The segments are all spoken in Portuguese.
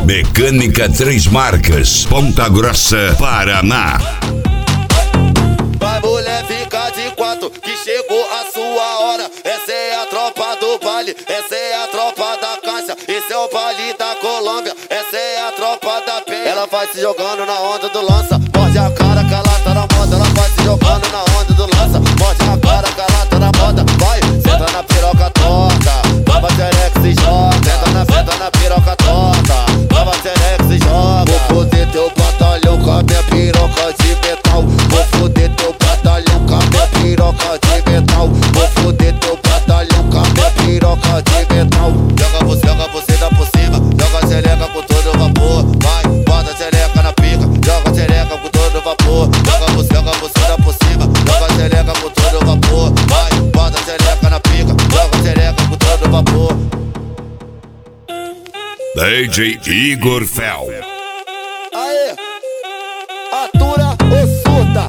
Mecânica Três Marcas, Ponta Grossa, Paraná. Vai mulher, fica de quatro, que chegou a sua hora. Essa é a tropa do baile, essa é a tropa da caixa. Esse é o baile da Colômbia, essa é a tropa da penha. Ela vai se jogando na onda do lança, morde a cara que ela tá na moda. Ela vai se jogando na onda do lança, morde a cara que ela tá na moda. Vai, senta na piroca torta, tava xereca se joga. Senta na piroca torta, tava xereca se joga. Vou foder teu batalhão com a minha piroca de metal. Vou foder teu batalhão com a minha piroca de metal. Vou foder teu batalhão com a minha piroca de metal. Joga você dá por cima, joga a xereca com todo vapor. Vai, bota a xereca na pica, joga a xereca com todo vapor. Joga você dá por cima, joga a xereca com todo vapor. Vai, bota a xereca na pica, joga a xereca com todo vapor. DJ Igor Fel. Aê, atura ou surta,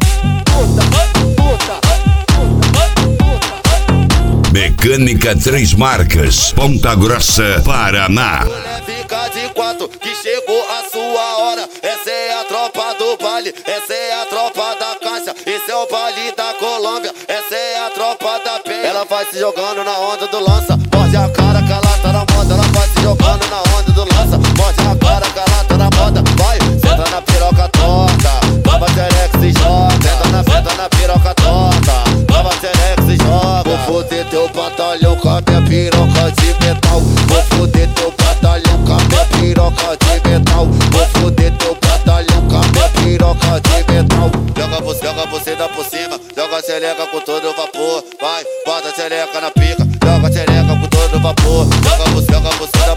Mecânica Três Marcas, Ponta Grossa, Paraná. mulher, fica de quatro, que chegou a sua hora. Essa é a tropa do baile, essa é a tropa da caixa. Esse é o baile da Colômbia, essa é a tropa da penha. Ela vai se jogando na onda do lança, morde a cara que ela tá na moda. Ela vai se jogando na onda do lança, morde a cara que ela tá na moda. Vai, senta na piroca torta, tava xereca se joga. Senta na piroca torta, tava xereca se joga. Vou foder teu batalhão com a minha piroca de metal. Vou foder teu batalhão com a minha piroca de metal. Vou foder teu batalhão com a minha piroca de metal. Joga você dá por cima, joga a xereca com todo vapor. Vai, bota a xereca na pica, joga a xereca com todo vapor. Joga você dá